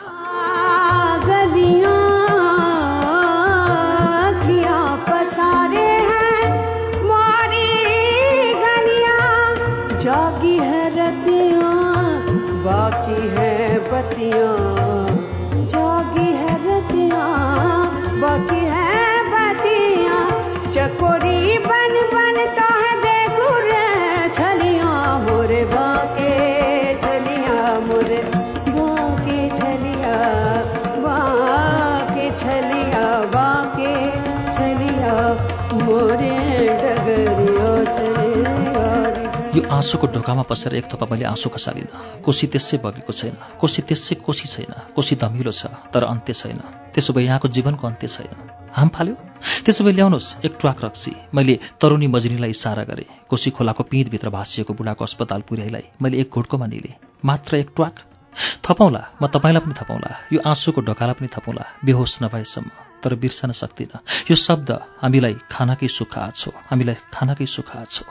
जागी है रतियाँ, बाकी है बतियाँ, जागी है रतियाँ, बाकी है बतियाँ, चकोरी बन बन तो है देखुर छलियाँ, मोरे बाके छलियाँ, मोरे बाके छलियाँ, बाके छलियाँ, बाके छलियाँ, मोरे डगरिया छलियाँ। यो आँसुको ढोकामा पसेर एक थोपा मैले आँसु खसालिनँ। कोसी त्यसै बगेको छैन। कोसी त्यसै कोसी छैन। कोसी धमिलो छ, तर अन्त्य छैन। त्यसो भए यहाँको जीवनको अन्त्य छैन। हाम फाल्यो? त्यसो भए ल्याउनुहोस् एक ट्वाक रक्सी। मैले तरुणी मजनीलाई इसारा गरेँ। कोसी खोलाको पिँधभित्र भाँसिएको बुढाको अस्पताल पुर्याइलाई मैले एक घुटकोमा निलेँ। मात्र एक ट्वाक? थपौँला, म तपाईँलाई पनि थपौँला, यो आँसुको ढोकालाई पनि थपौँला, बेहोस नभएसम्म। तर बिर्सन सक्दिनँ यो शब्द। हामीलाई खानकै सुख आछो, हामीलाई खानकै सुख आछो।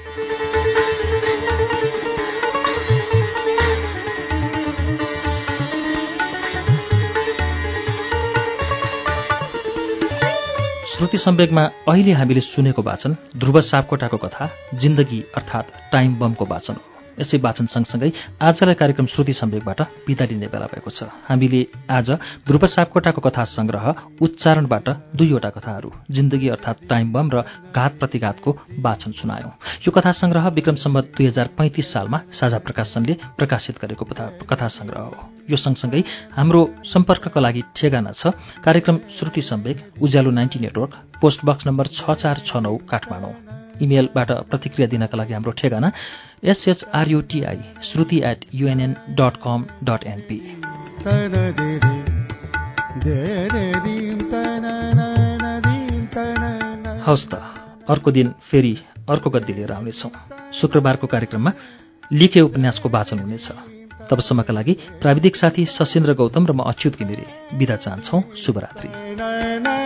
श्रुति सम्वेकमा अहिले हामीले सुनेको वाचन ध्रुव सापकोटाको कथा जिन्दगी अर्थात् टाइम बमको वाचन हो। यसै वाचन सँगसँगै आजलाई कार्यक्रम श्रुति सम्वेकबाट बिदा लिने बेला भएको छ। हामीले आज ध्रुव सापकोटाको कथा संग्रह उच्चारणबाट दुईवटा कथाहरू जिन्दगी अर्थात् टाइम बम र घात प्रतिघातको वाचन सुनायौं। यो कथा संग्रह विक्रम सम्वत दुई हजार पैंतिस सालमा साझा प्रकाशनले प्रकाशित गरेको कथा संग्रह हो। यो सँगसँगै हाम्रो सम्पर्कका लागि ठेगाना छ कार्यक्रम श्रुति सम्वेक, Ujyaalo ninety network, post box number छ चार छ नौ काठमाडौँ। इमेलबाट प्रतिक्रिया दिनका लागि हाम्रो ठेगाना S H R U T I Shruti at U N N dot com dot N P. हवस् त, अर्को दिन फेरि अर्को गद्दी लिएर आउनेछौँ। शुक्रबारको कार्यक्रममा लिखे उपन्यासको वाचन हुनेछ। तबसम्मका लागि प्राविधिक साथी सशिन्द्र गौतम र म अच्युत घिमिरे बिदा चाहन्छौँ। शुभरात्रि।